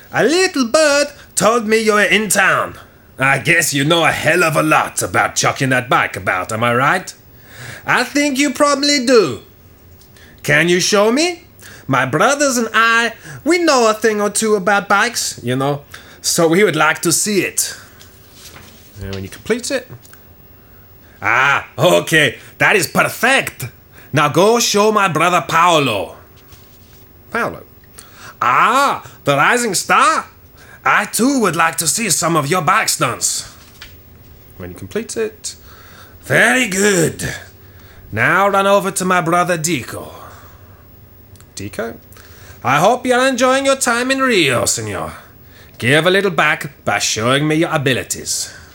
A little bird told me you were in town. I guess you know a hell of a lot about chucking that bike about, am I right? I think you probably do. Can you show me? My brothers and I, we know a thing or two about bikes, so we would like to see it. And when you complete it... Ah, okay, that is perfect. Now go show my brother Paolo. Paolo? Ah, the rising star. I too would like to see some of your bike stunts. When you complete it... Very good. Now run over to my brother Dico. Dico? I hope you're enjoying your time in Rio, senor. Give a little back by showing me your abilities.